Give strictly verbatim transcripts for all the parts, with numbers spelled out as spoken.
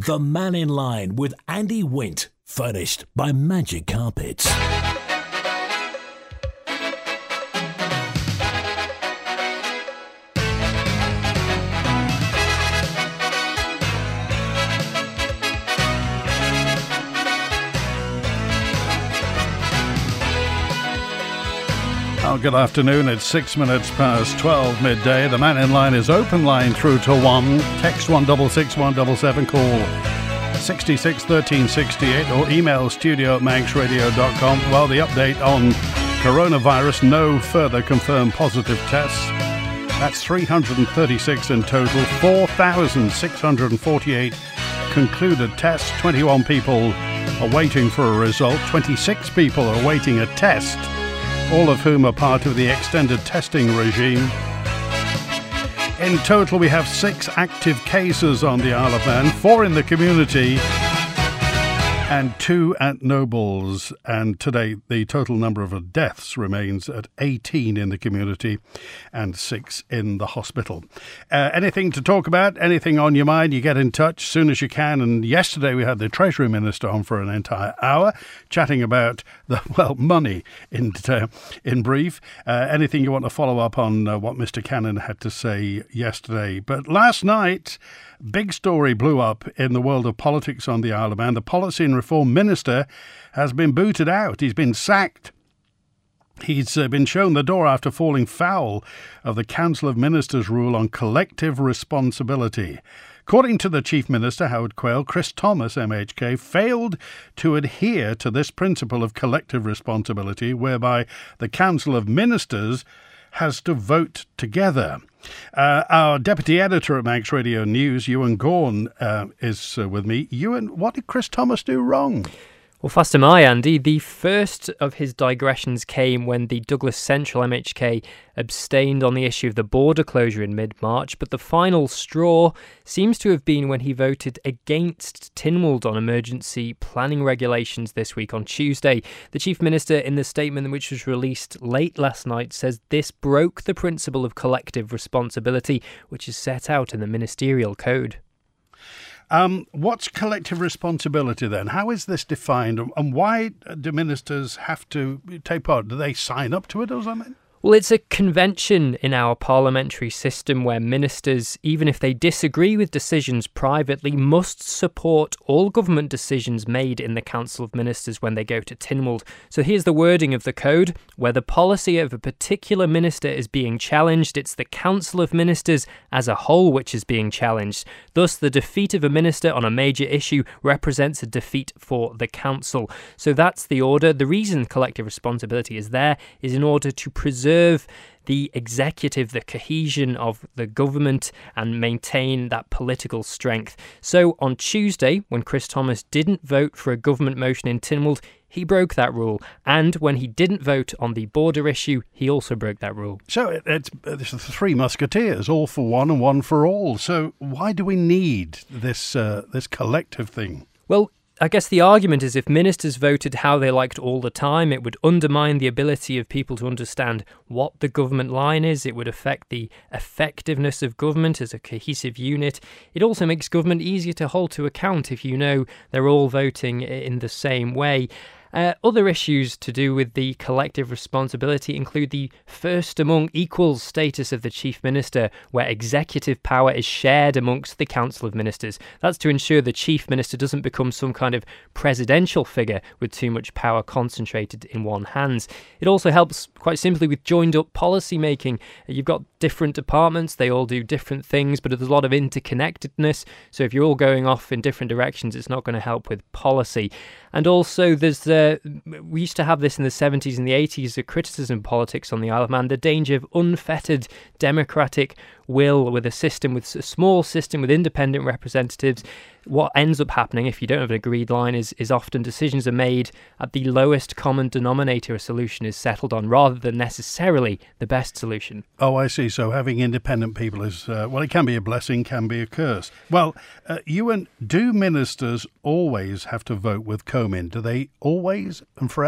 The Man in Line with Andy Wint, furnished by Magic Carpets. Oh, good afternoon. It's six minutes past twelve midday. The Man in Line is open line through to one. Text one double six one double seven. Call sixty-six thirteen sixty-eight or email studio at manx radio dot com. Well, the update on coronavirus: no further confirmed positive tests. That's three hundred thirty-six in total. four thousand six hundred forty-eight concluded tests. twenty-one people are waiting for a result. twenty-six people are awaiting a test, all of whom are part of the extended testing regime. In total, we have six active cases on the Isle of Man, four in the community and two at Nobles. And today, the total number of deaths remains at eighteen in the community and six in the hospital. Uh, anything to talk about, anything on your mind, you get in touch as soon as you can. And yesterday we had the Treasury Minister on for an entire hour chatting about the, well, money in uh, in brief. Uh, anything you want to follow up on uh, what Mister Cannon had to say yesterday. But last night, big story blew up in the world of politics on the Isle of Man. The Policy and Reform Minister has been booted out. He's been sacked. He's uh, been shown the door after falling foul of the Council of Ministers rule on collective responsibility. According to the Chief Minister, Howard Quayle, Chris Thomas, M H K, failed to adhere to this principle of collective responsibility, whereby the Council of Ministers has to vote together. Uh, our deputy editor at Manx Radio News, Ewan Gorn, uh, is uh, with me. Ewan, what did Chris Thomas do wrong? Well, fast am I, Andy. The first of his digressions came when the Douglas Central M H K abstained on the issue of the border closure in mid-March, but the final straw seems to have been when he voted against Tynwald on emergency planning regulations this week on Tuesday. The Chief Minister, in the statement which was released late last night, says this broke the principle of collective responsibility, which is set out in the Ministerial Code. Um, what's collective responsibility then? How is this defined, and why do ministers have to take part? Do they sign up to it or something? Well, it's a convention in our parliamentary system where ministers, even if they disagree with decisions privately, must support all government decisions made in the Council of Ministers when they go to Tynwald. So here's the wording of the code. Where the policy of a particular minister is being challenged, it's the Council of Ministers as a whole which is being challenged. Thus, the defeat of a minister on a major issue represents a defeat for the Council. So that's the order. The reason collective responsibility is there is in order to preserve the executive, the cohesion of the government, and maintain that political strength. So on Tuesday, when Chris Thomas didn't vote for a government motion in Tynwald, he broke that rule. And when he didn't vote on the border issue, he also broke that rule. So it, it's, it's the three musketeers, all for one and one for all. So why do we need this uh, this collective thing? Well, I guess the argument is if ministers voted how they liked all the time, it would undermine the ability of people to understand what the government line is. It would affect the effectiveness of government as a cohesive unit. It also makes government easier to hold to account if you know they're all voting in the same way. Uh, other issues to do with the collective responsibility include the first among equals status of the Chief Minister, where executive power is shared amongst the Council of Ministers. That's to ensure the Chief Minister doesn't become some kind of presidential figure with too much power concentrated in one hand. It also helps, quite simply, with joined-up policy making. You've got different departments, they all do different things, but there's a lot of interconnectedness, so if you're all going off in different directions, it's not going to help with policy. And also, there's the, we used to have this in the seventies and the eighties, a criticism of politics on the Isle of Man, the danger of unfettered democratic will with a system, with a small system with independent representatives. What ends up happening if you don't have an agreed line is, is often decisions are made at the lowest common denominator a solution is settled on, rather than necessarily the best solution. Oh, I see. So having independent people is, uh, well, it can be a blessing, can be a curse. Well, uh, Ewan, do ministers always have to vote with Comyn? Do they always and forever?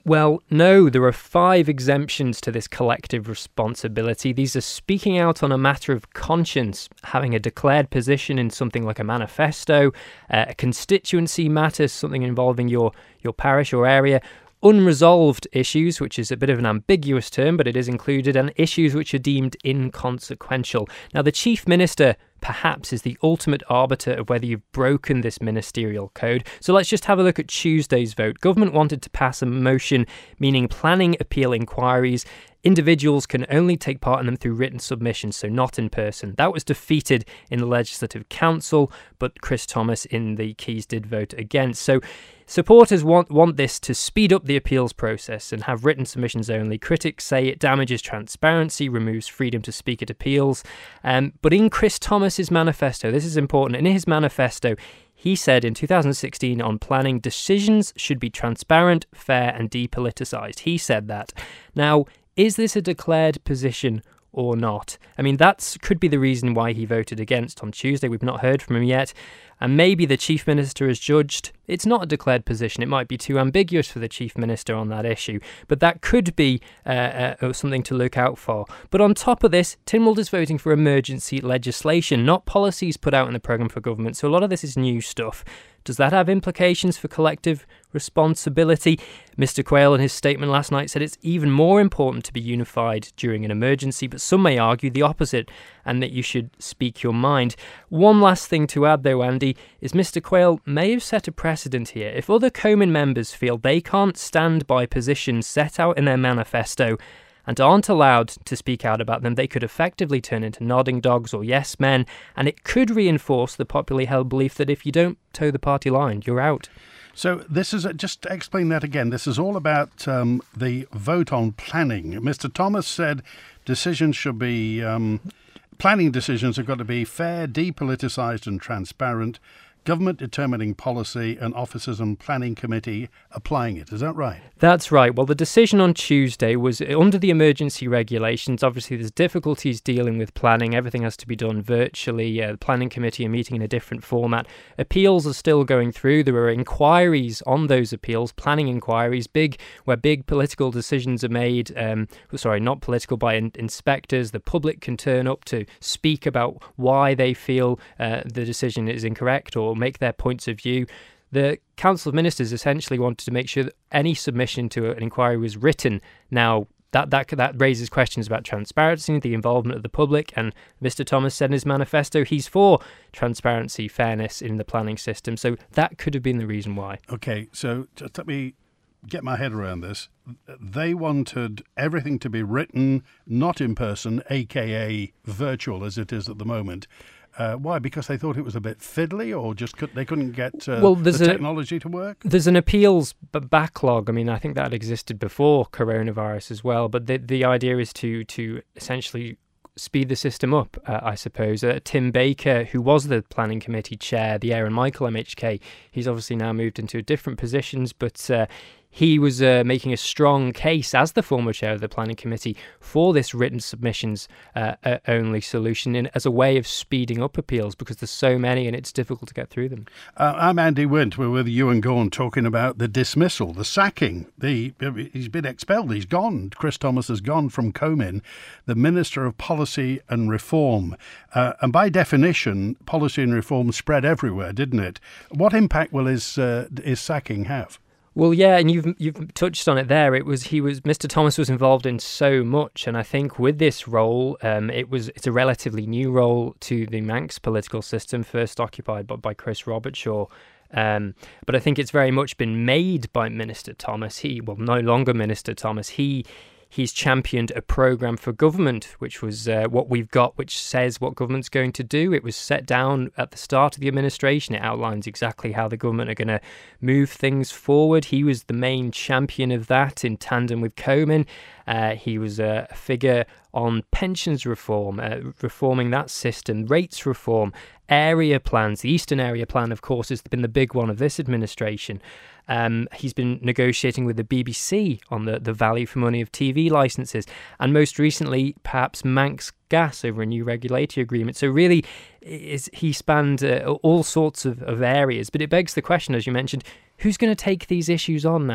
Well, no, there are five exemptions to this collective responsibility. These are speaking out on a matter of conscience, having a declared position in something like a manifesto, uh, a constituency matter, something involving your, your parish or area, unresolved issues, which is a bit of an ambiguous term, but it is included, and issues which are deemed inconsequential. Now, the Chief Minister perhaps is the ultimate arbiter of whether you've broken this ministerial code. So let's just have a look at Tuesday's vote. Government wanted to pass a motion meaning planning appeal inquiries. Individuals can only take part in them through written submissions, so not in person. That was defeated in the Legislative Council, but Chris Thomas in the Keys did vote against. So supporters want, want this to speed up the appeals process and have written submissions only. Critics say it damages transparency, removes freedom to speak at appeals. Um, but in Chris Thomas's manifesto, this is important, in his manifesto, he said in two thousand sixteen on planning, decisions should be transparent, fair and depoliticised. He said that. Now, is this a declared position or not? I mean, that could be the reason why he voted against on Tuesday. We've not heard from him yet. And maybe the Chief Minister has judged it's not a declared position. It might be too ambiguous for the Chief Minister on that issue. But that could be uh, uh, something to look out for. But on top of this, Tynwald is voting for emergency legislation, not policies put out in the programme for government. So a lot of this is new stuff. Does that have implications for collective responsibility? Mister Quayle in his statement last night said it's even more important to be unified during an emergency, but some may argue the opposite and that you should speak your mind. One last thing to add though, Andy, is Mister Quayle may have set a precedent here. If other Comyn members feel they can't stand by positions set out in their manifesto and aren't allowed to speak out about them, they could effectively turn into nodding dogs or yes men, and it could reinforce the popularly held belief that if you don't toe the party line, you're out. So this is, a, just to explain that again, this is all about um, the vote on planning. Mister Thomas said decisions should be, um, planning decisions have got to be fair, depoliticised and transparent, government determining policy and officers and planning committee applying it. Is that right? That's right. Well, the decision on Tuesday was under the emergency regulations. Obviously, there's difficulties dealing with planning. Everything has to be done virtually. Uh, the planning committee are meeting in a different format. Appeals are still going through. There are inquiries on those appeals, planning inquiries, big where big political decisions are made. Um, sorry, not political, by in- inspectors. The public can turn up to speak about why they feel uh, the decision is incorrect or make their points of view. The Council of Ministers essentially wanted to make sure that any submission to an inquiry was written. Now, that, that, that raises questions about transparency, the involvement of the public, and Mister Thomas said in his manifesto he's for transparency, fairness in the planning system. So that could have been the reason why. Okay, so just let me get my head around this. They wanted everything to be written, not in person, aka virtual as it is at the moment. Uh, why? Because they thought it was a bit fiddly, or just could, they couldn't get uh, well, the a, technology to work? There's an appeals b- backlog. I mean, I think that existed before coronavirus as well. But the the idea is to to essentially speed the system up, uh, I suppose. Uh, Tim Baker, who was the planning committee chair, the Aaron Michael M H K, he's obviously now moved into different positions, but uh, he was uh, making a strong case as the former chair of the planning committee for this written submissions uh, uh, only solution in, as a way of speeding up appeals, because there's so many and it's difficult to get through them. Uh, I'm Andy Wint. We're with Ewan Gorn talking about the dismissal, the sacking. The He's been expelled. He's gone. Chris Thomas has gone from Comyn, the Minister of Policy and Reform. Uh, and by definition, policy and reform spread everywhere, didn't it? What impact will his, uh, his sacking have? Well, yeah, and you've you've touched on it there. It was he was Mister Thomas was involved in so much, and I think with this role, um, it was it's a relatively new role to the Manx political system, first occupied by, by Chris Robertshaw. Um, but I think it's very much been made by Minister Thomas. He, well, no longer Minister Thomas. He. He's championed a programme for government, which was uh, what we've got, which says what government's going to do. It was set down at the start of the administration. It outlines exactly how the government are going to move things forward. He was the main champion of that in tandem with Comyn. Uh, he was a figure on pensions reform, uh, reforming that system, rates reform, area plans. The Eastern Area Plan, of course, has been the big one of this administration. Um, he's been negotiating with the B B C on the, the value for money of T V licences, and most recently, perhaps Manx Gas over a new regulatory agreement. So really, is, he spanned uh, all sorts of, of areas. But it begs the question, as you mentioned, who's going to take these issues on now?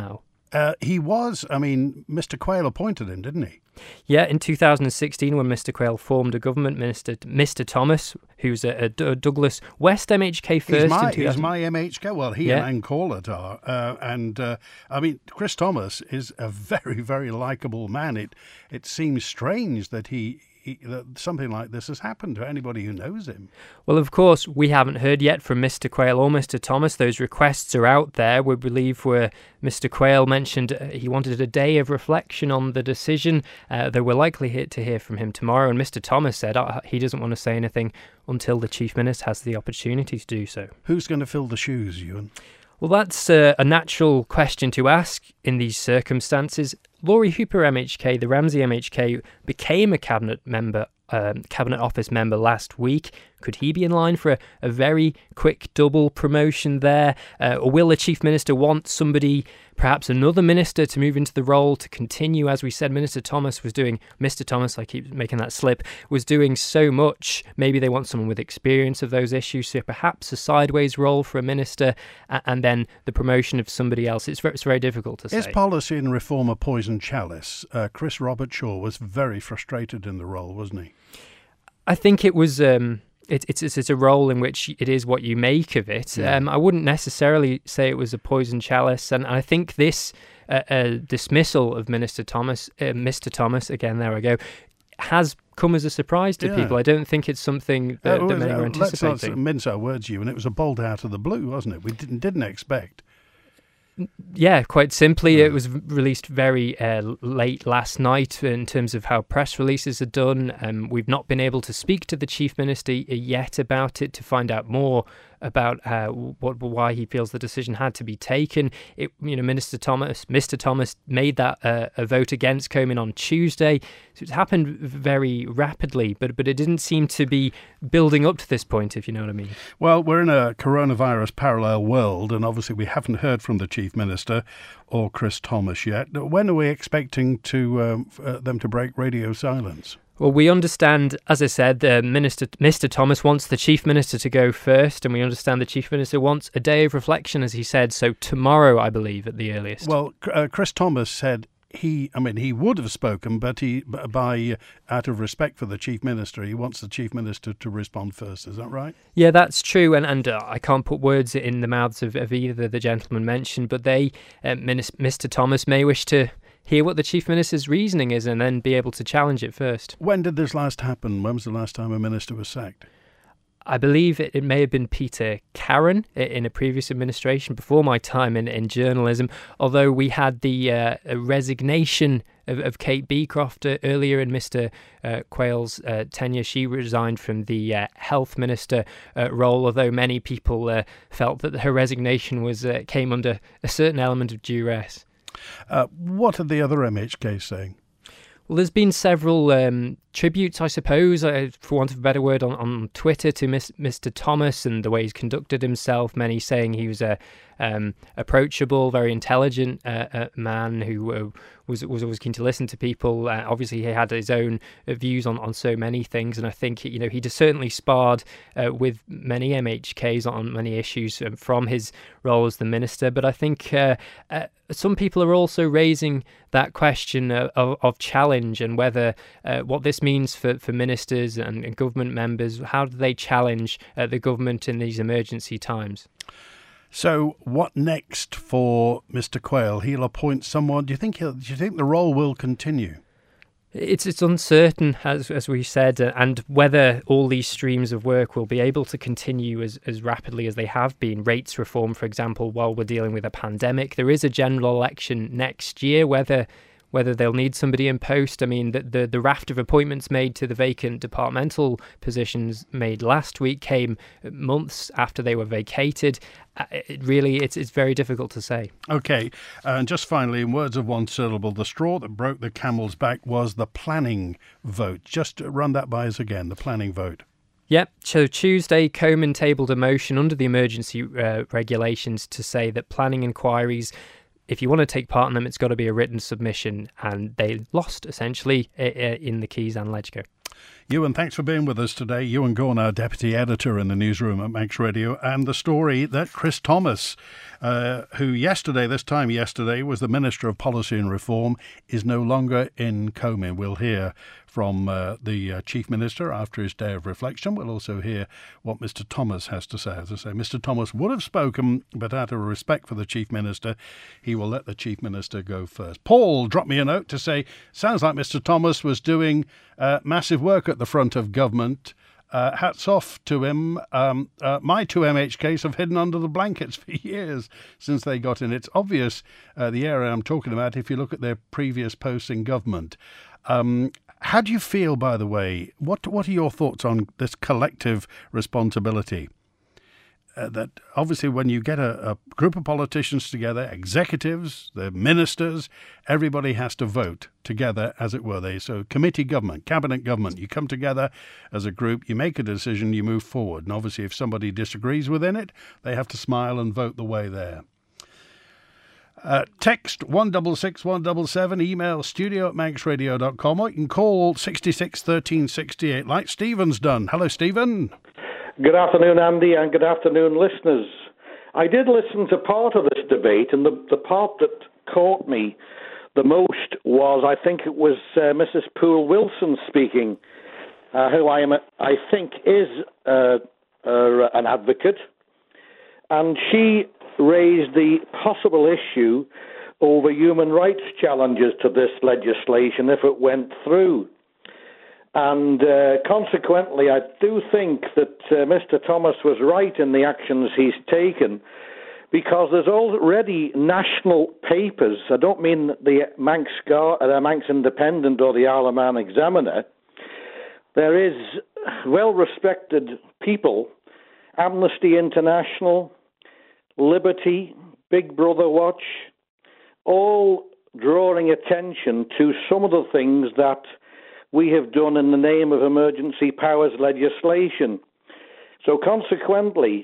Uh, he was, I mean, Mister Quayle appointed him, didn't he? Yeah, in two thousand sixteen, when Mister Quayle formed a government, Minister Mister Thomas, who's a, a, a Douglas West M H K first he's my, in two thousand. He's my M H K. Well, he yeah. and Ann Corlett are. Uh, and, uh, I mean, Chris Thomas is a very, very likeable man. It it seems strange that he... that something like this has happened to anybody who knows him. Well, of course, we haven't heard yet from Mister Quayle or Mister Thomas. Those requests are out there. We believe where Mister Quayle mentioned uh, he wanted a day of reflection on the decision, uh, though we're likely to hear from him tomorrow. And Mister Thomas said uh, he doesn't want to say anything until the Chief Minister has the opportunity to do so. Who's going to fill the shoes, Ewan? Well, that's uh, a natural question to ask in these circumstances. Laurie Hooper M H K, the Ramsey M H K, became a cabinet member, um, cabinet office member last week. Could he be in line for a, a very quick double promotion there? Uh, or will the Chief Minister want somebody, perhaps another minister, to move into the role to continue? As we said, Minister Thomas was doing, Mister Thomas, I keep making that slip, was doing so much. Maybe they want someone with experience of those issues, so perhaps a sideways role for a minister and then the promotion of somebody else. It's very, it's very difficult to say. Is policy and reform a poison chalice? Uh, Chris Robert Shaw was very frustrated in the role, wasn't he? I think it was... Um, It, it's, it's a role in which it is what you make of it. Yeah. Um, I wouldn't necessarily say it was a poison chalice, and I think this uh, uh, dismissal of Minister Thomas, uh, Mister Thomas, again, there I go, has come as a surprise to yeah. people. I don't think it's something that, uh, that many uh, were anticipating. Let's not mince our words, you, and it was a bolt out of the blue, wasn't it? We didn't didn't expect. Yeah, quite simply, it was released very uh, late last night in terms of how press releases are done. Um, we've not been able to speak to the Chief Minister yet about it to find out more about uh, what why he feels the decision had to be taken. It, you know, Minister Thomas, Mister Thomas made that uh, a vote against Comyn on Tuesday, so it happened very rapidly. But but it didn't seem to be building up to this point, if you know what I mean. Well, we're in a coronavirus parallel world, and obviously we haven't heard from the Chief Minister or Chris Thomas yet. When are we expecting to um, uh, them to break radio silence? Well, we understand, as I said, uh, Minister Mister Thomas wants the Chief Minister to go first, and we understand the Chief Minister wants a day of reflection, as he said, so tomorrow, I believe, at the earliest. Well, uh, Chris Thomas said he, I mean, he would have spoken, but he, by, uh, out of respect for the Chief Minister, he wants the Chief Minister to respond first. Is that right? Yeah, that's true, and, and uh, I can't put words in the mouths of, of either the gentlemen mentioned, but they, uh, Mister Thomas may wish to hear what the Chief Minister's reasoning is and then be able to challenge it first. When did this last happen? When was the last time a minister was sacked? I believe it, it may have been Peter Carron in a previous administration before my time in, in journalism, although we had the uh, resignation of, of Kate Beecroft uh, earlier in Mister Uh, Quayle's uh, tenure. She resigned from the uh, health minister uh, role, although many people uh, felt that her resignation was uh, came under a certain element of duress. Uh, what are the other M H Ks saying? Well, there's been several um, tributes, I suppose, uh, for want of a better word, on, on Twitter to Miss, Mister Thomas and the way he's conducted himself. Many saying he was a um, approachable, very intelligent uh, uh, man who uh, was was always keen to listen to people. Uh, obviously, he had his own uh, views on, on so many things, and I think you know he just certainly sparred uh, with many M H Ks on many issues um, from his role as the minister. But I think uh, uh, some people are also raising that question uh, of, of challenge and whether uh, what this means for, for ministers and, and government members. How do they challenge uh, the government in these emergency times? So, what next for Mister Quayle? He'll appoint someone. Do you think he'll? Do you think the role will continue? It's it's uncertain, as as we said, uh, and whether all these streams of work will be able to continue as, as rapidly as they have been. Rates reform, for example, while we're dealing with a pandemic. There is a general election next year. Whether whether they'll need somebody in post. I mean, the, the, the raft of appointments made to the vacant departmental positions made last week came months after they were vacated. Uh, it really, it's it's very difficult to say. OK, and just finally, in words of one syllable, the straw that broke the camel's back was the planning vote. Just run that by us again, the planning vote. Yep. So Tuesday, Comyn tabled a motion under the emergency uh, regulations to say that planning inquiries, if you want to take part in them, it's got to be a written submission, and they lost, essentially, in the Keys and Ledger. Ewan, thanks for being with us today. Ewan Gorn, our deputy editor in the newsroom at Manx Radio, and the story that Chris Thomas, uh, who yesterday, this time yesterday, was the Minister of Policy and Reform, is no longer in Comyn. We'll hear from uh, the uh, Chief Minister after his day of reflection. We'll also hear what Mister Thomas has to say. As I say, Mister Thomas would have spoken, but out of respect for the Chief Minister, he will let the Chief Minister go first. Paul dropped me a note to say, sounds like Mister Thomas was doing uh, massive work at the front of government. Uh, hats off to him. Um, uh, my two M H Ks have hidden under the blankets for years since they got in. It's obvious uh, the area I'm talking about if you look at their previous posts in government. Um, how do you feel, by the way? What What are your thoughts on this collective responsibility? Uh, that obviously when you get a, a group of politicians together, executives, the ministers, everybody has to vote together, as it were. They so committee government, cabinet government, you come together as a group, you make a decision, you move forward. And obviously if somebody disagrees within it, they have to smile and vote the way there. Uh, text one six six one seven seven, email studio at manx radio dot com, or you can call sixty-six thirteen sixty-eight like Stephen's done. Hello, Stephen. Good afternoon, Andy, and good afternoon, listeners. I did listen to part of this debate, and the, the part that caught me the most was, I think it was uh, Missus Poole Wilson speaking, uh, who I am, I think is uh, uh, an advocate, and she raised the possible issue over human rights challenges to this legislation if it went through. And uh, consequently, I do think that uh, Mister Thomas was right in the actions he's taken, because there's already national papers. I don't mean the Manx, Gar- uh, Manx Independent or the Isle of Man Examiner. There is well-respected people, Amnesty International, Liberty, Big Brother Watch, all drawing attention to some of the things that we have done in the name of emergency powers legislation. So consequently,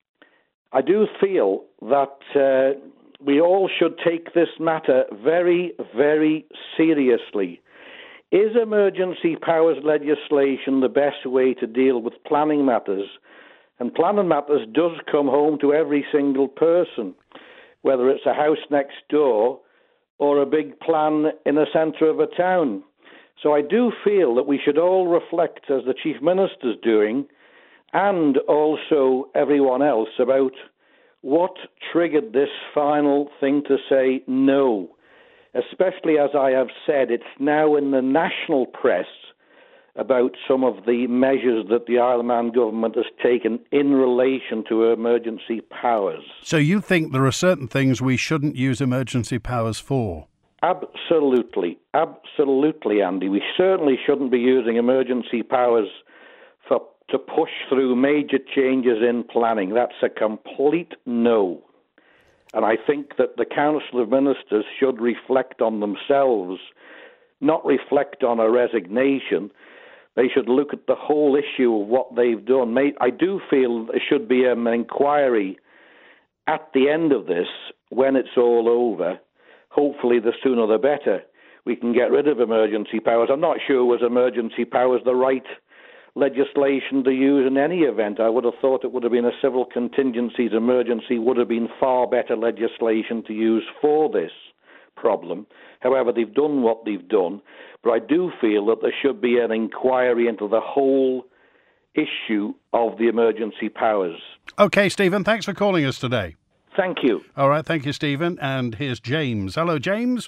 I do feel that uh, we all should take this matter very, very seriously. Is emergency powers legislation the best way to deal with planning matters? And planning matters does come home to every single person, whether it's a house next door or a big plan in the centre of a town. So I do feel that we should all reflect, as the Chief Minister's doing, and also everyone else, about what triggered this final thing to say no. Especially, as I have said, it's now in the national press about some of the measures that the Isle of Man government has taken in relation to emergency powers. So you think there are certain things we shouldn't use emergency powers for? Absolutely. Absolutely, Andy. We certainly shouldn't be using emergency powers for to push through major changes in planning. That's a complete no. And I think that the Council of Ministers should reflect on themselves, not reflect on a resignation. They should look at the whole issue of what they've done. I do feel there should be an inquiry at the end of this, when it's all over. Hopefully, the sooner the better. We can get rid of emergency powers. I'm not sure was emergency powers the right legislation to use in any event. I would have thought it would have been a civil contingencies emergency would have been far better legislation to use for this problem. However, they've done what they've done. But I do feel that there should be an inquiry into the whole issue of the emergency powers. OK, Stephen, thanks for calling us today. Thank you. All right, thank you, Stephen. And here's James. Hello, James.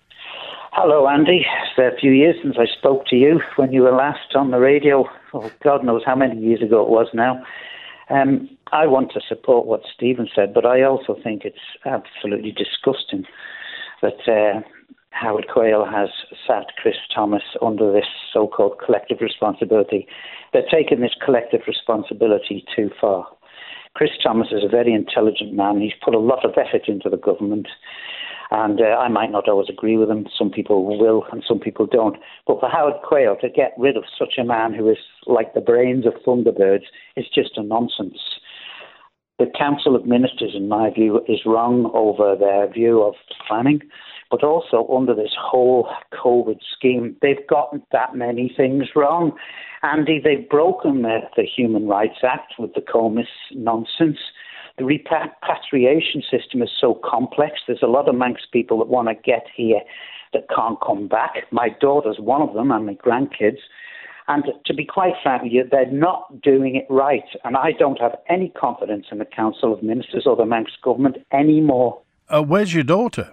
Hello, Andy. It's a few years since I spoke to you when you were last on the radio. Oh, God knows how many years ago it was now. Um, I want to support what Stephen said, but I also think it's absolutely disgusting that uh, Howard Quayle has sat Chris Thomas under this so-called collective responsibility. They're taking this collective responsibility too far. Chris Thomas is a very intelligent man. He's put a lot of effort into the government. And uh, I might not always agree with him. Some people will and some people don't. But for Howard Quayle to get rid of such a man who is like the brains of Thunderbirds is just a nonsense. The Council of Ministers, in my view, is wrong over their view of planning. but also under this whole COVID scheme, they've gotten that many things wrong. Andy, they've broken the, the Human Rights Act with the Comis nonsense. The repatriation system is so complex. There's a lot of Manx people that want to get here that can't come back. My daughter's one of them, and my grandkids. And to be quite frank with you, they're not doing it right. And I don't have any confidence in the Council of Ministers or the Manx government anymore. Uh, where's your daughter?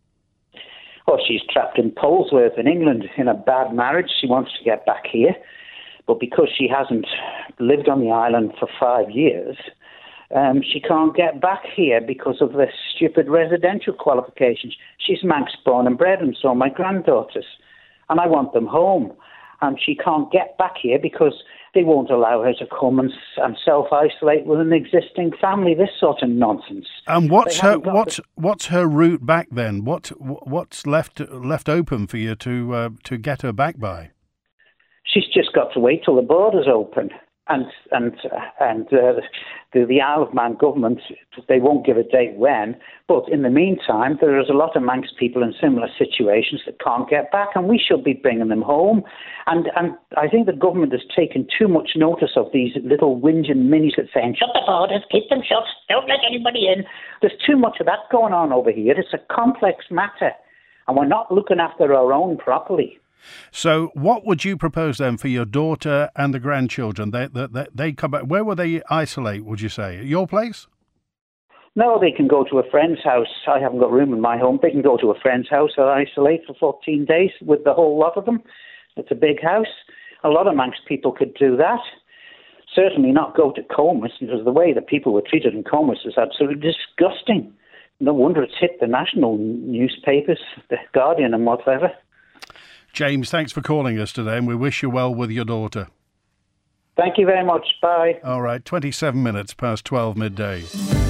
Oh, she's trapped in Polesworth in England in a bad marriage. She wants to get back here. But because she hasn't lived on the island for five years, um, she can't get back here because of the stupid residential qualifications. She's Manx born and bred, and so are my granddaughters. And I want them home. And she can't get back here because they won't allow her to come and, and self-isolate with an existing family. This sort of nonsense. And what's her what's the... what's her route back then? What what's left left open for you to uh, to get her back by? She's just got to wait till the borders open. And and and uh, the, the Isle of Man government, they won't give a date when, but in the meantime, there is a lot of Manx people in similar situations that can't get back, and we should be bringing them home. And and I think the government has taken too much notice of these little whinging minis that saying, shut the borders, keep them shut, don't let anybody in. There's too much of that going on over here. It's a complex matter, and we're not looking after our own properly. So what would you propose then for your daughter and the grandchildren? They, they, they come back. Where will they isolate, would you say? At your place? No, they can go to a friend's house. I haven't got room in my home. They can go to a friend's house and isolate for fourteen days with the whole lot of them. It's a big house. A lot of Manx people could do that. Certainly not go to Comis, because the way that people were treated in Comis is absolutely disgusting. No wonder it's hit the national newspapers, the Guardian and whatever. James, thanks for calling us today, and we wish you well with your daughter. Thank you very much. Bye. All right, twenty-seven minutes past twelve midday.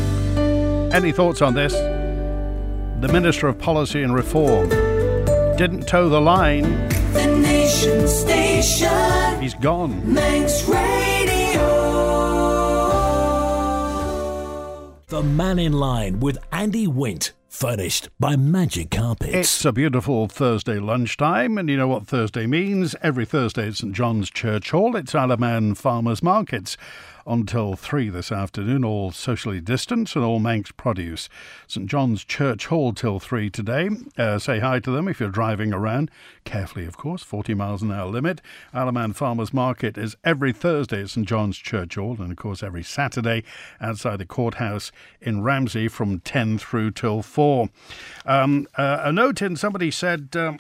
Any thoughts on this? The Minister of Policy and Reform didn't toe the line. The Nation Station. He's gone. Manx Radio. The Man in Line with Andy Wint. Furnished by Magic Carpets. It's a beautiful Thursday lunchtime, and you know what Thursday means. Every Thursday at St John's Church Hall, it's Isle of Man Farmers Markets. Until three this afternoon, all socially distanced and all Manx produce. St John's Church Hall till three today. Uh, say hi to them if you're driving around. Carefully, of course, forty miles an hour limit. Isle of Man Farmers Market is every Thursday at St John's Church Hall, and of course every Saturday outside the courthouse in Ramsey from ten through till four. Um, uh, a note in, somebody said... Um,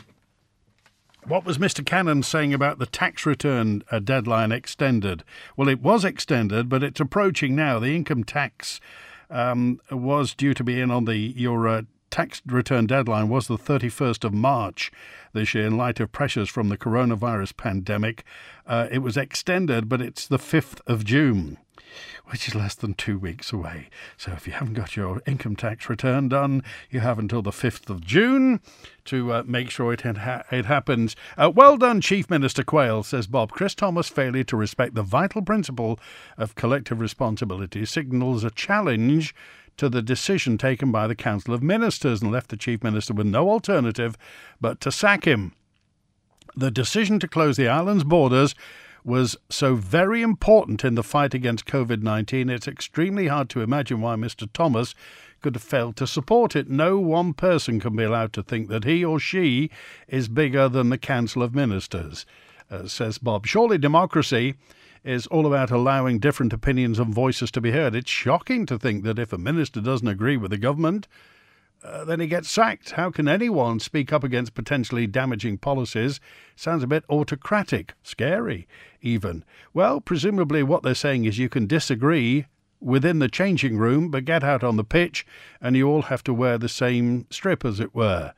What was Mister Cannon saying about the tax return uh, deadline extended? Well, it was extended, but it's approaching now. The income tax um, was due to be in on the your uh, tax return deadline was the thirty-first of March this year in light of pressures from the coronavirus pandemic. Uh, it was extended, but it's the fifth of June. Which is less than two weeks away. So if you haven't got your income tax return done, you have until the fifth of June to uh, make sure it ha- it happens. Uh, well done, Chief Minister Quayle, says Bob. Chris Thomas' failure to respect the vital principle of collective responsibility signals a challenge to the decision taken by the Council of Ministers and left the Chief Minister with no alternative but to sack him. The decision to close the island's borders was so very important in the fight against COVID nineteen, it's extremely hard to imagine why Mister Thomas could have failed to support it. No one person can be allowed to think that he or she is bigger than the Council of Ministers, uh, says Bob. Surely democracy is all about allowing different opinions and voices to be heard. It's shocking to think that if a minister doesn't agree with the government, Uh, then he gets sacked. How can anyone speak up against potentially damaging policies? Sounds a bit autocratic, scary even. Well, presumably what they're saying is you can disagree within the changing room, but get out on the pitch and you all have to wear the same strip, as it were.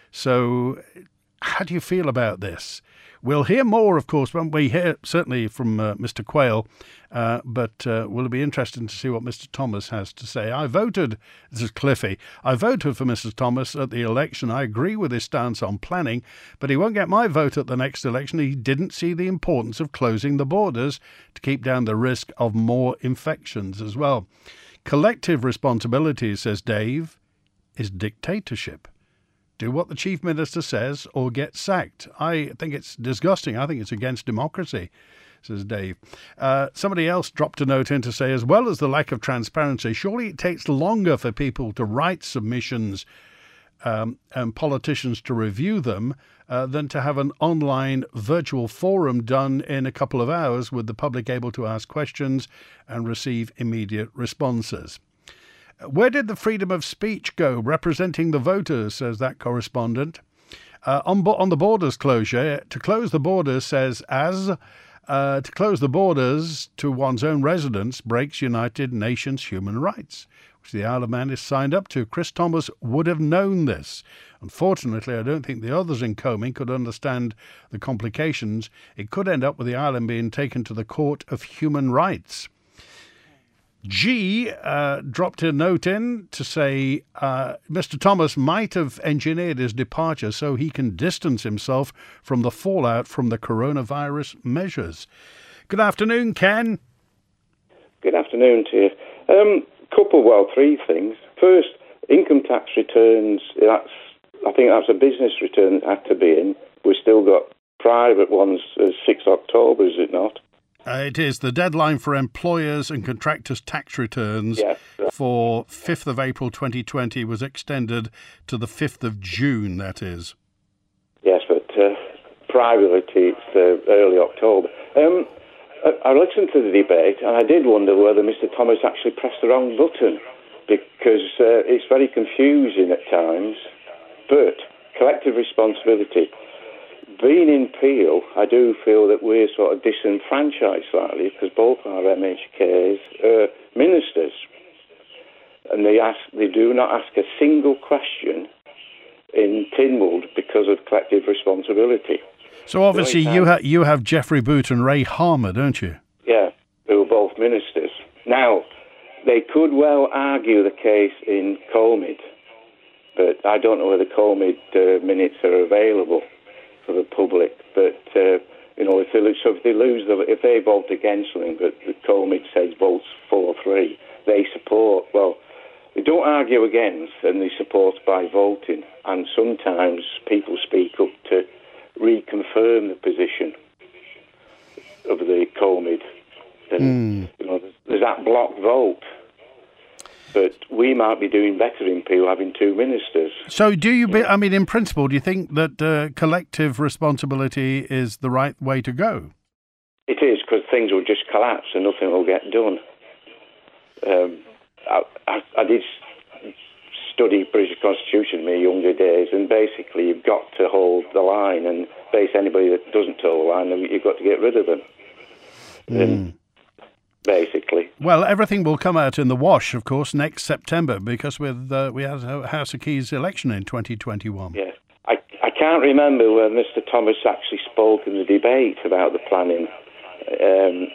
So how do you feel about this? We'll hear more, of course, when we hear certainly from uh, Mister Quayle, uh, but uh, will it be interesting to see what Mister Thomas has to say. I voted, this is Cliffy, I voted for Missus Thomas at the election. I agree with his stance on planning, but he won't get my vote at the next election. He didn't see the importance of closing the borders to keep down the risk of more infections as well. Collective responsibility, says Dave, is dictatorship. Do what the Chief Minister says or get sacked. I think it's disgusting. I think it's against democracy, says Dave. Uh, somebody else dropped a note in to say, as well as the lack of transparency, surely it takes longer for people to write submissions um, and politicians to review them uh, than to have an online virtual forum done in a couple of hours with the public able to ask questions and receive immediate responses. Where did the freedom of speech go representing the voters, says that correspondent. Uh, on, bo- on the borders closure, to close the borders says as uh, to close the borders to one's own residents breaks United Nations human rights, which the Isle of Man is signed up to. Chris Thomas would have known this. Unfortunately, I don't think the others in Coming could understand the complications. It could end up with the island being taken to the Court of Human Rights. G uh, dropped a note in to say uh, Mister Thomas might have engineered his departure so he can distance himself from the fallout from the coronavirus measures. Good afternoon, Ken. Good afternoon to you. Um, couple, well, three things. First, income tax returns. That's I think that's a business return that had to be in. We've still got private ones as sixth of October, is it not? Uh, it is. The deadline for employers and contractors' tax returns yes. for fifth of April twenty twenty was extended to the fifth of June, that is. Yes, but uh, privately it's uh, early October. Um, I, I listened to the debate and I did wonder whether Mister Thomas actually pressed the wrong button because uh, it's very confusing at times. But collective responsibility. Being in Peel, I do feel that we're sort of disenfranchised slightly because both our M H Ks are ministers, and they ask, they do not ask a single question in Tynwald because of collective responsibility. So obviously so you ha- you have Geoffrey Boot and Ray Harmer, don't you? Yeah, who are both ministers. Now, they could well argue the case in Colmid, but I don't know whether Colmid uh, minutes are available for the public, but uh, you know, if they lose, so if they lose, the, if they vote against something, but the Colmid says votes four three, they support. Well, they don't argue against, and they support by voting. And sometimes people speak up to reconfirm the position of the Colmid. And mm. you know, there's, there's that block vote. But we might be doing better in Peel having two ministers. So do you, be, I mean, in principle, do you think that uh, collective responsibility is the right way to go? It is, because things will just collapse and nothing will get done. Um, I, I, I did study British Constitution in my younger days, and basically you've got to hold the line, and basically anybody that doesn't hold the line, you've got to get rid of them. Mm. Um, Basically. Well, everything will come out in the wash, of course, next September, because with uh, we had a House of Keys election in twenty twenty-one. Yes. I, I can't remember where Mister Thomas actually spoke in the debate about the planning. Um,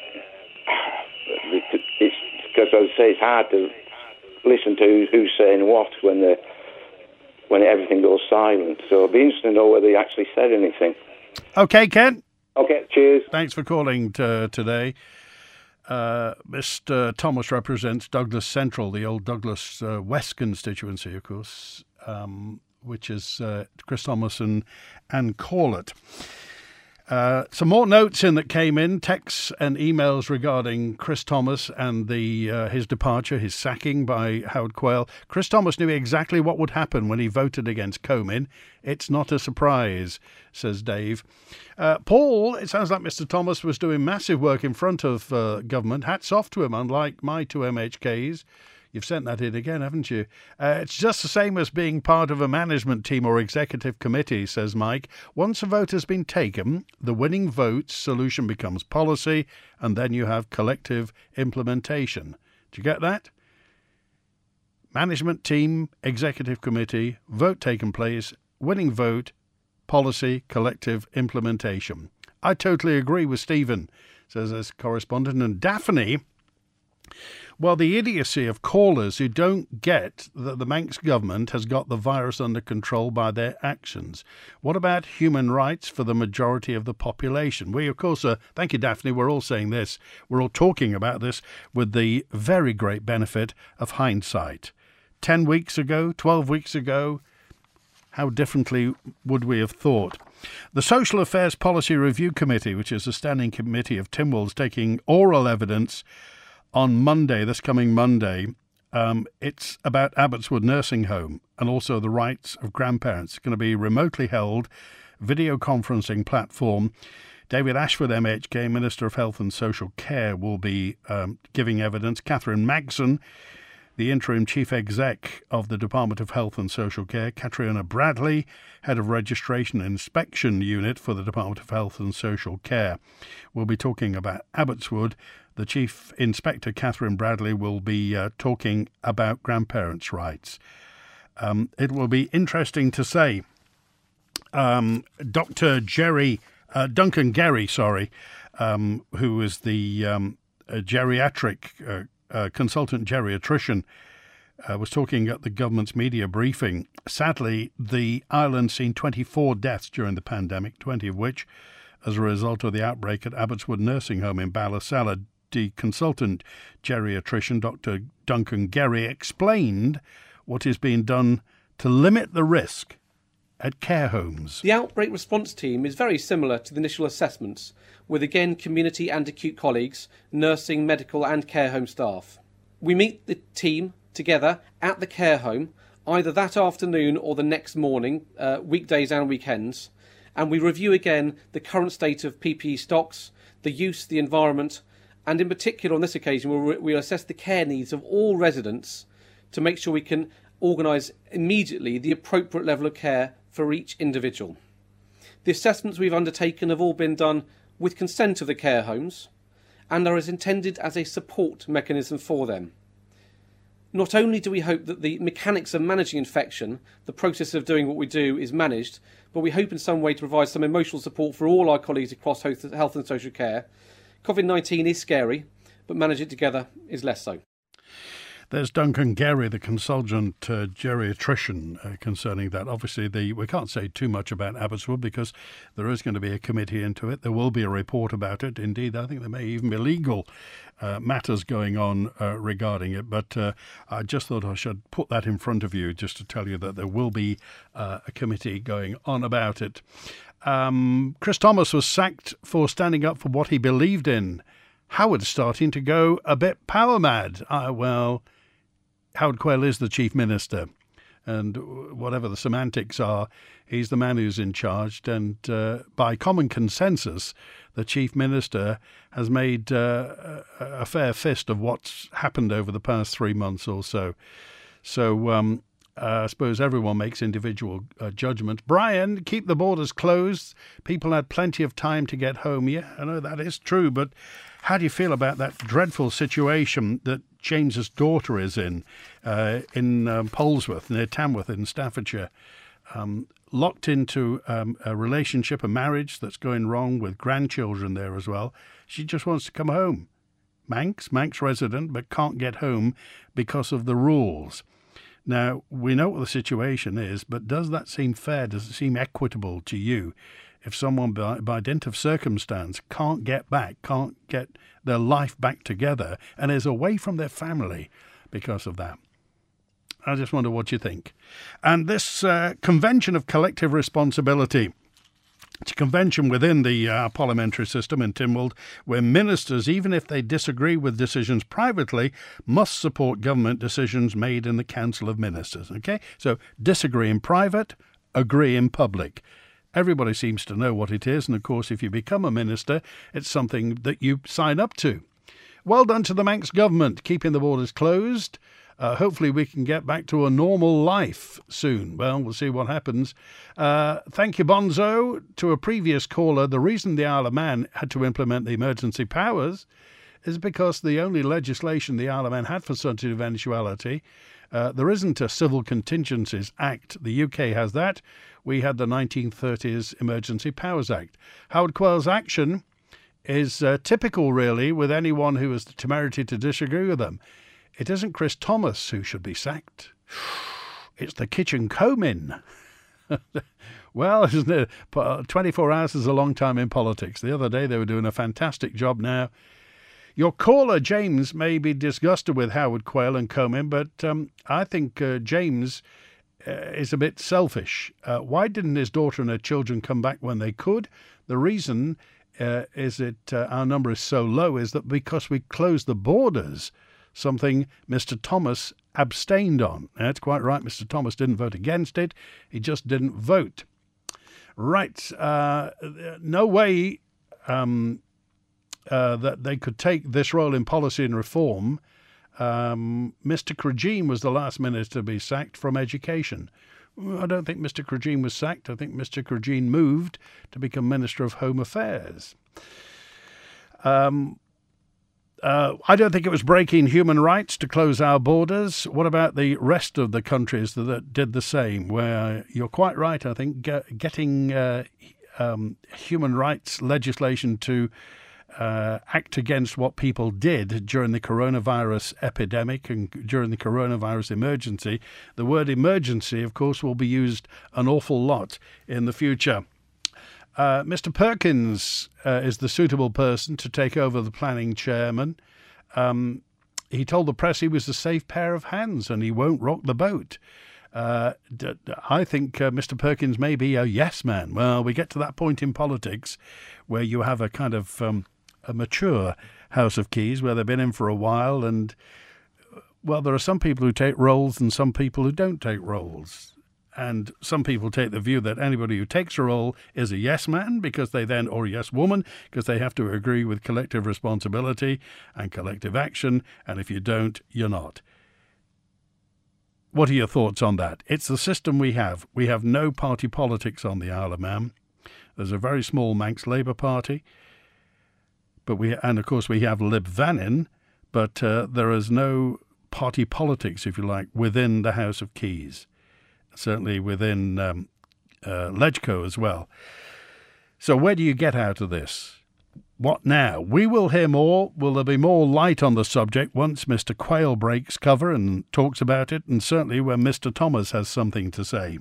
it's because, as I say, it's hard to listen to who's saying what when the when everything goes silent. So it'll be interesting to know whether he actually said anything. Okay, Ken. Okay, cheers. Thanks for calling t- today. Uh, Mister Thomas represents Douglas Central, the old Douglas uh, West constituency, of course, um, which is uh, Chris Thomas and, and Corlett. Uh, some more notes in that came in, texts and emails regarding Chris Thomas and the uh, his departure, his sacking by Howard Quayle. Chris Thomas knew exactly what would happen when he voted against Comyn. It's not a surprise, says Dave. Uh, Paul, it sounds like Mister Thomas was doing massive work in front of uh, government. Hats off to him, unlike my two M H Ks. You've sent that in again, haven't you? Uh, it's just the same as being part of a management team or executive committee, says Mike. Once a vote has been taken, the winning vote's solution becomes policy, and then you have collective implementation. Do you get that? Management team, executive committee, vote taken place, winning vote, policy, collective implementation. I totally agree with Stephen, says this correspondent. And Daphne, well, the idiocy of callers who don't get that the Manx government has got the virus under control by their actions. What about human rights for the majority of the population? We, of course, uh, thank you, Daphne, we're all saying this. We're all talking about this with the very great benefit of hindsight. Ten weeks ago, twelve weeks ago, how differently would we have thought? The Social Affairs Policy Review Committee, which is a standing committee of Tynwald's, taking oral evidence on Monday, this coming Monday. Um, it's about Abbotswood Nursing Home and also the rights of grandparents. It's going to be remotely held, video conferencing platform. David Ashford, M H K, Minister of Health and Social Care, will be um, giving evidence. Catherine Magson, the interim chief exec of the Department of Health and Social Care. Catriona Bradley, head of Registration and Inspection Unit for the Department of Health and Social Care. We'll be talking about Abbotswood. The Chief Inspector, Catherine Bradley, will be uh, talking about grandparents' rights. Um, it will be interesting to say um, Doctor Jerry, uh, Duncan Gerry, sorry, um, who is the um, geriatric uh, uh, consultant geriatrician, uh, was talking at the government's media briefing. Sadly, the island's seen twenty-four deaths during the pandemic, twenty of which as a result of the outbreak at Abbotswood Nursing Home in Ballasalla. The consultant geriatrician, Doctor Duncan Gerry, explained what is being done to limit the risk at care homes. The outbreak response team is very similar to the initial assessments, with again community and acute colleagues, nursing, medical and care home staff. We meet the team together at the care home, either that afternoon or the next morning, uh, weekdays and weekends, and we review again the current state of P P E stocks, the use, the environment, and in particular on this occasion we'll, we'll assess the care needs of all residents to make sure we can organise immediately the appropriate level of care for each individual. The assessments we've undertaken have all been done with consent of the care homes and are as intended as a support mechanism for them. Not only do we hope that the mechanics of managing infection, the process of doing what we do, is managed, but we hope in some way to provide some emotional support for all our colleagues across health and social care. COVID nineteen is scary, but manage it together is less so. There's Duncan Gerry, the consultant uh, geriatrician, uh, concerning that. Obviously, the we can't say too much about Abbotswood because there is going to be a committee into it. There will be a report about it. Indeed, I think there may even be legal uh, matters going on uh, regarding it. But uh, I just thought I should put that in front of you just to tell you that there will be uh, a committee going on about it. Um, Chris Thomas was sacked for standing up for what he believed in. Howard's starting to go a bit power mad. Uh, well, Howard Quayle is the Chief Minister, and whatever the semantics are, he's the man who's in charge. And uh, by common consensus, the Chief Minister has made uh, a fair fist of what's happened over the past three months or so. So um, uh, I suppose everyone makes individual uh, judgments. Brian, keep the borders closed. People had plenty of time to get home. Yeah, I know that is true, but how do you feel about that dreadful situation that James's daughter is in, uh, in um, Polesworth, near Tamworth in Staffordshire, um, locked into um, a relationship, a marriage that's going wrong with grandchildren there as well. She just wants to come home. Manx, Manx resident, but can't get home because of the rules. Now, we know what the situation is, but does that seem fair? Does it seem equitable to you? If someone, by, by dint of circumstance, can't get back, can't get their life back together, and is away from their family because of that. I just wonder what you think. And this uh, Convention of Collective Responsibility, it's a convention within the uh, parliamentary system in Tynwald, where ministers, even if they disagree with decisions privately, must support government decisions made in the Council of Ministers. Okay, so disagree in private, agree in public. Everybody seems to know what it is, and of course, if you become a minister, it's something that you sign up to. Well done to the Manx government, keeping the borders closed. Uh, hopefully we can get back to a normal life soon. Well, we'll see what happens. Uh, thank you, Bonzo. To a previous caller, the reason the Isle of Man had to implement the emergency powers is because the only legislation the Isle of Man had for such an eventuality, uh, there isn't a Civil Contingencies Act. The U K has that. We had the nineteen thirties Emergency Powers Act. Howard Quayle's action is uh, typical, really, with anyone who has the temerity to disagree with them. It isn't Chris Thomas who should be sacked. It's the kitchen comin. Well, isn't it? twenty-four hours is a long time in politics. The other day they were doing a fantastic job now. Your caller, James, may be disgusted with Howard Quayle and Comin, but um, I think uh, James uh, is a bit selfish. Uh, why didn't his daughter and her children come back when they could? The reason uh, is that uh, our number is so low is that because we closed the borders, something Mister Thomas abstained on. That's quite right. Mister Thomas didn't vote against it. He just didn't vote. Right. Uh, no way um, uh, that they could take this role in policy and reform. Um, Mister Krajine was the last minister to be sacked from education. I don't think Mister Krajine was sacked. I think Mister Krajine moved to become Minister of Home Affairs. Um, uh, I don't think it was breaking human rights to close our borders. What about the rest of the countries that, that did the same, where you're quite right, I think, get, getting uh, um, human rights legislation to Uh, act against what people did during the coronavirus epidemic and during the coronavirus emergency. The word emergency, of course, will be used an awful lot in the future. Uh, Mister Perkins uh, is the suitable person to take over the planning chairman. Um, he told the press he was a safe pair of hands and he won't rock the boat. Uh, d- d- I think uh, Mister Perkins may be a yes man. Well, we get to that point in politics where you have a kind of um, a mature House of Keys where they've been in for a while, and well, there are some people who take roles and some people who don't take roles, and some people take the view that anybody who takes a role is a yes man because they then, or a yes woman, because they have to agree with collective responsibility and collective action, and if you don't, you're not. What are your thoughts on that? It's the system we have. We have no party politics on the Isle of Man. There's a very small Manx Labour Party. But we, and of course we have Lib Vannin, but uh, there is no party politics, if you like, within the House of Keys. Certainly within um, uh, Legco as well. So where do you get out of this? What now? We will hear more. Will there be more light on the subject once Mister Quayle breaks cover and talks about it, and certainly when Mister Thomas has something to say.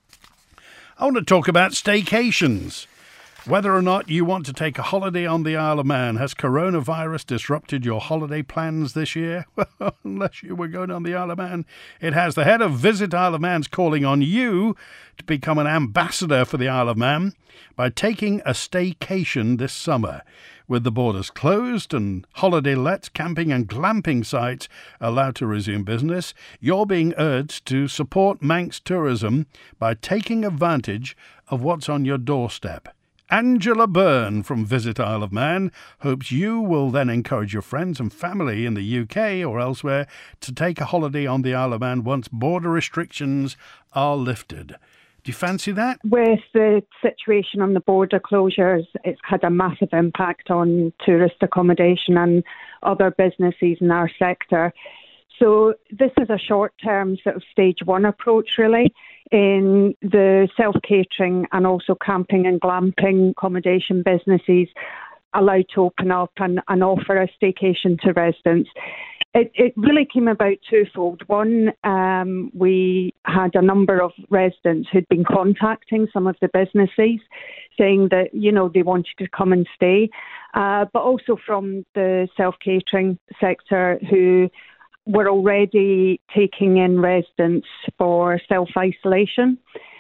I want to talk about staycations. Whether or not you want to take a holiday on the Isle of Man, has coronavirus disrupted your holiday plans this year? Well, unless you were going on the Isle of Man, it has. The head of Visit Isle of Man's calling on you to become an ambassador for the Isle of Man by taking a staycation this summer. With the borders closed and holiday lets, camping and glamping sites allowed to resume business, you're being urged to support Manx tourism by taking advantage of what's on your doorstep. Angela Byrne from Visit Isle of Man hopes you will then encourage your friends and family in the U K or elsewhere to take a holiday on the Isle of Man once border restrictions are lifted. Do you fancy that? With the situation on the border closures, it's had a massive impact on tourist accommodation and other businesses in our sector. So this is a short-term sort of stage one approach, really, in the self-catering and also camping and glamping accommodation businesses allowed to open up and, and offer a staycation to residents. It, it really came about twofold. One, um, we had a number of residents who'd been contacting some of the businesses saying that, you know, they wanted to come and stay, uh, but also from the self-catering sector who were already taking in residents for self-isolation.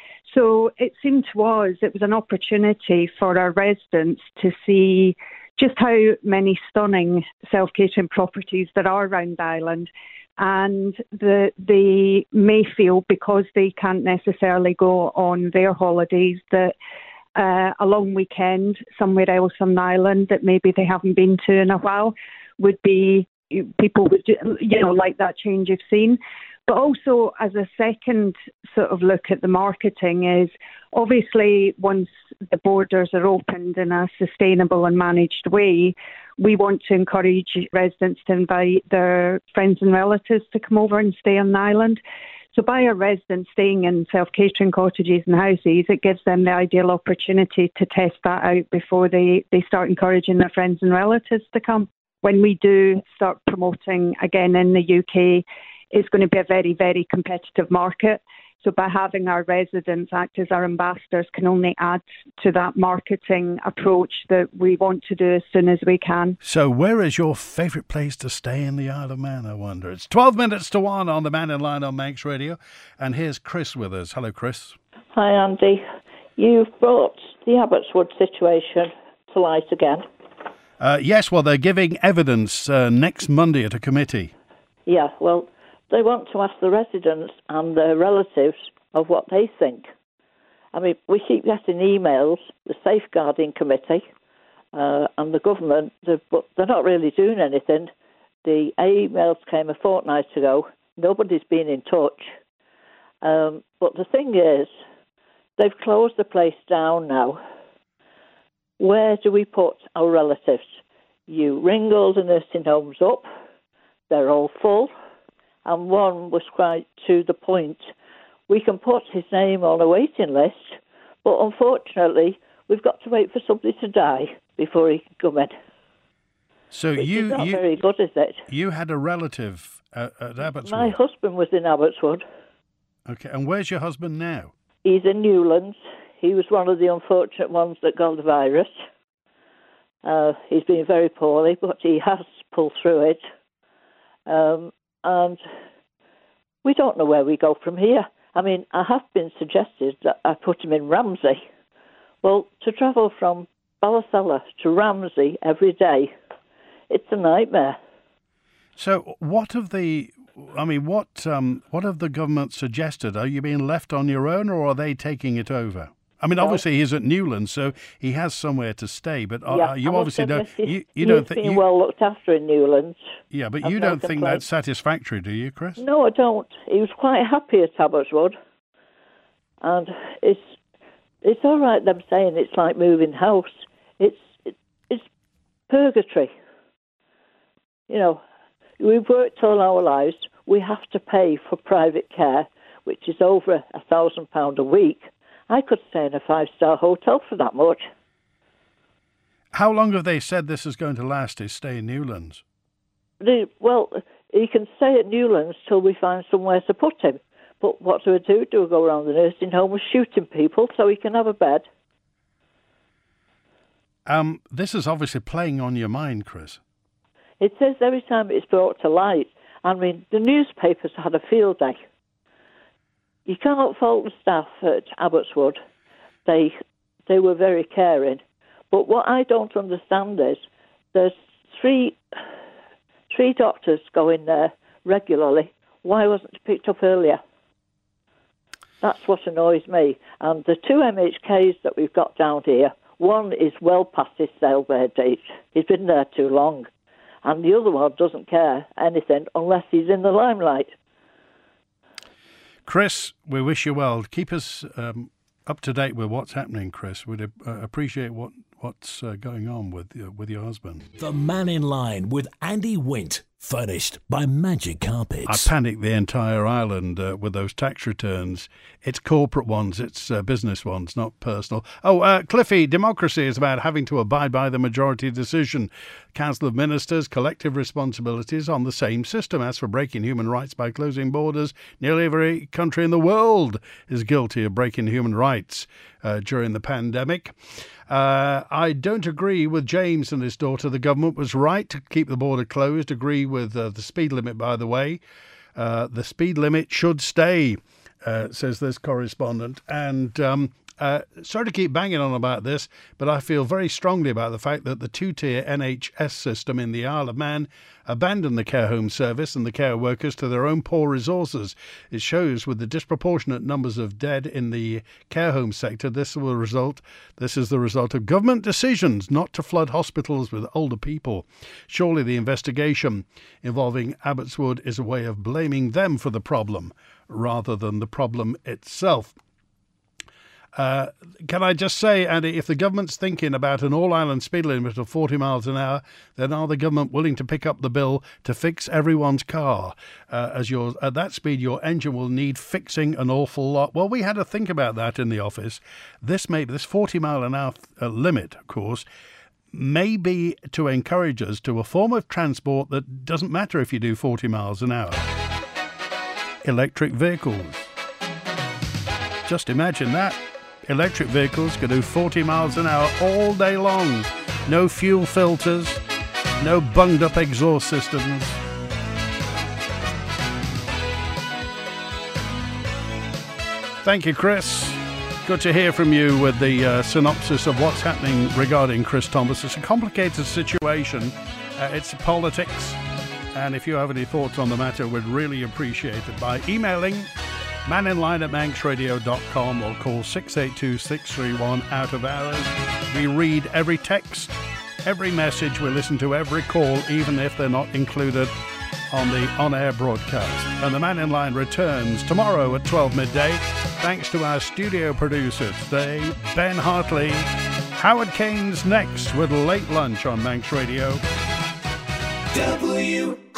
So it seemed to us it was an opportunity for our residents to see just how many stunning self-catering properties there are around the island, and the, they may feel, because they can't necessarily go on their holidays, that uh, a long weekend somewhere else on the island that maybe they haven't been to in a while would be, people would, you know, like that change of scene. But also, as a second sort of look at the marketing is, obviously, once the borders are opened in a sustainable and managed way, we want to encourage residents to invite their friends and relatives to come over and stay on the island. So by our residents staying in self-catering cottages and houses, it gives them the ideal opportunity to test that out before they, they start encouraging their friends and relatives to come. When we do start promoting again in the U K, is going to be a very, very competitive market. So by having our residents act as our ambassadors can only add to that marketing approach that we want to do as soon as we can. So where is your favourite place to stay in the Isle of Man, I wonder? It's twelve minutes to one on the Man in Line on Manx Radio. And here's Chris with us. Hello, Chris. Hi, Andy. You've brought the Abbotswood situation to light again. Uh, yes, well, they're giving evidence uh, next Monday at a committee. Yeah, well, they want to ask the residents and their relatives of what they think. I mean, we keep getting emails, the Safeguarding Committee uh, and the government, but they're not really doing anything. The emails came a fortnight ago. Nobody's been in touch. Um, but the thing is, they've closed the place down now. Where do we put our relatives? You ring all the nursing homes up. They're all full. And one was quite to the point. We can put his name on a waiting list, but unfortunately, we've got to wait for somebody to die before he can come in. So Which you, is not you, very good, is it? You had a relative at, at Abbotswood. My husband was in Abbotswood. Okay, and where's your husband now? He's in Newlands. He was one of the unfortunate ones that got the virus. Uh, he's been very poorly, but he has pulled through it. Um, and we don't know where we go from here. I mean, I have been suggested that I put him in Ramsey. Well, to travel from Ballasella to Ramsey every day, it's a nightmare. So what have the, I mean, what um, what have the government suggested? Are you being left on your own, or are they taking it over? I mean, no. obviously he's at Newlands, so he has somewhere to stay. But uh, yeah, you obviously don't. You, you he's don't think been you, well looked after in Newlands. Yeah, but I've you no don't think complaint. that's satisfactory, do you, Chris? No, I don't. He was quite happy at Abbotswood, and it's it's all right them saying it's like moving house. It's it, it's purgatory. You know, we've worked all our lives. We have to pay for private care, which is over a thousand pound a week. I could stay in a five-star hotel for that much. How long have they said this is going to last, his stay in Newlands? The, well, he can stay at Newlands till we find somewhere to put him. But what do we do? Do we go around the nursing home and shooting people so he can have a bed? Um, this is obviously playing on your mind, Chris. It says every time it's brought to light. I mean, the newspapers had a field day. You cannot fault the staff at Abbotswood. They they were very caring. But what I don't understand is there's three three doctors going there regularly. Why wasn't it picked up earlier? That's what annoys me. And the two M H Ks that we've got down here, one is well past his sale-by date. He's been there too long. And the other one doesn't care anything unless he's in the limelight. Chris, we wish you well. Keep us um, up to date with what's happening, Chris. We'd uh, appreciate what, what's uh, going on with, uh, with your husband. The Man in Line with Andy Wint, furnished by Magic Carpets. I panicked the entire island uh, with those tax returns. It's corporate ones, it's uh, business ones, not personal. Oh, uh, Cliffy, democracy is about having to abide by the majority decision. Council of Ministers, collective responsibilities on the same system. As for breaking human rights by closing borders, nearly every country in the world is guilty of breaking human rights uh, during the pandemic. Uh, I don't agree with James and his daughter. The government was right to keep the border closed. Agree with uh, the speed limit, by the way. Uh, the speed limit should stay, uh, says this correspondent. And um, uh, sorry to keep banging on about this, but I feel very strongly about the fact that the two-tier N H S system in the Isle of Man abandoned the care home service and the care workers to their own poor resources. It shows with the disproportionate numbers of dead in the care home sector, this will result. This is the result of government decisions not to flood hospitals with older people. Surely the investigation involving Abbotswood is a way of blaming them for the problem rather than the problem itself. Uh, can I just say, Andy, if the government's thinking about an all-island speed limit of forty miles an hour, then are the government willing to pick up the bill to fix everyone's car? Uh, as your at that speed, your engine will need fixing an awful lot. Well, we had to think about that in the office. This may this forty mile an hour uh, limit, of course, may be to encourage us to a form of transport that doesn't matter if you do forty miles an hour. electric vehicles. Just imagine that. Electric vehicles can do forty miles an hour all day long. No fuel filters, no bunged up exhaust systems. Thank you, Chris. Good to hear from you with the uh, synopsis of what's happening regarding Chris Thomas. It's a complicated situation. Uh, it's politics. And if you have any thoughts on the matter, we'd really appreciate it by emailing maninline at manx radio dot com or call six eight two, six three one out of hours. We read every text, every message. We listen to every call, even if they're not included on the on-air broadcast. And the Man in Line returns tomorrow at twelve midday. Thanks to our studio producers today, Ben Hartley. Howard Kane's next with Late Lunch on Manx Radio. W